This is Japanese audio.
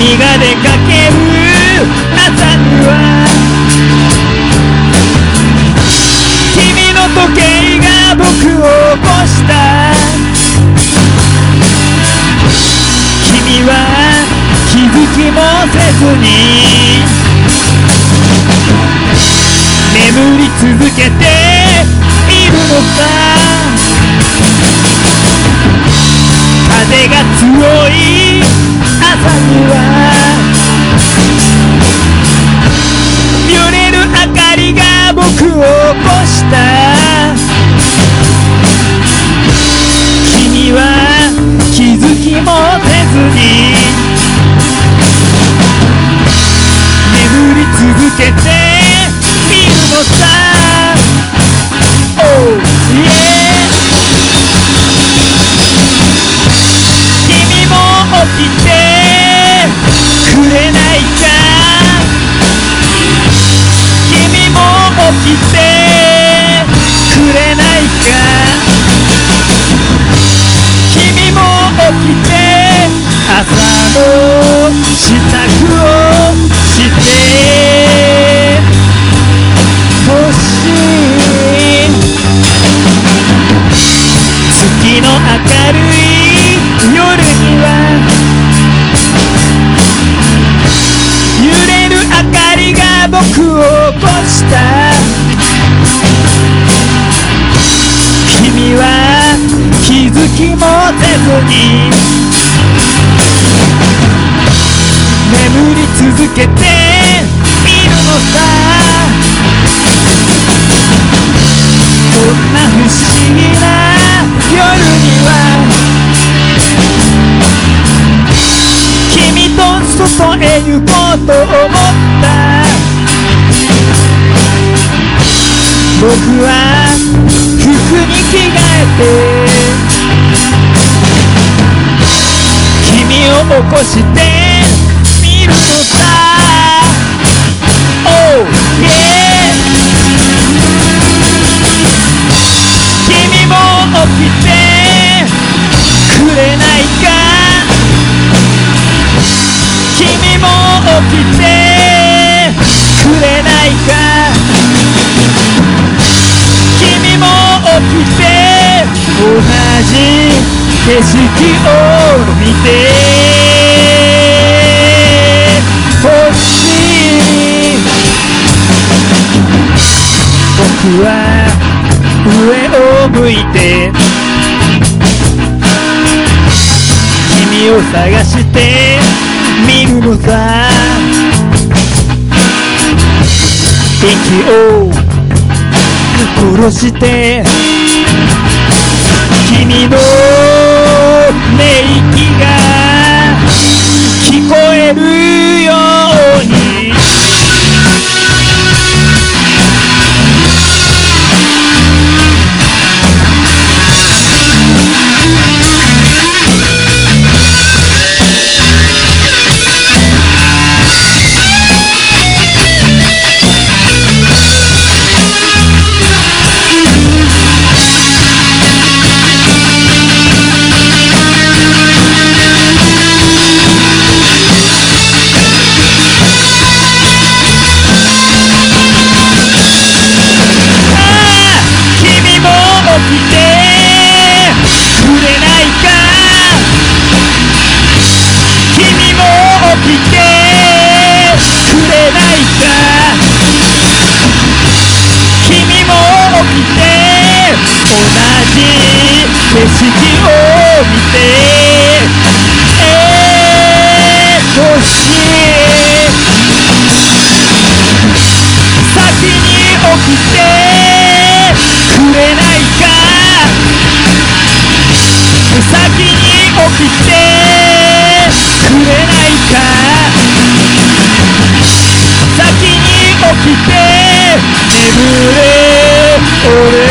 君が出かける朝には君の時計が僕を起こした。君は気づきもせずに眠り続けているのさ。風が強い朝には揺れる明かりが僕を起こした。君は気づきもせずに眠り続けているのさ。Oh yeah。君も起きてくれないか。君も起きてくれないか。君も起きて朝の支度をしてほしい。月の明るい夜には揺れる明かりが僕を起こした。君は気づきもせずに眠り続けているのさ。こんな不思議な夜には君と外へ行こうと思った。僕は服に着替えて君を起こしてみるのさ。Oh yeah。君も起きてくれないか。君も起きてくれないか。君も起きて同じ景色を見てほしい。僕は上を向いて君を探してみるのさ。息を殺して君の寝息が聞こえるように景色を見てほしい。先に起きてくれないか。先に起きてくれないか。先に起きて眠れ俺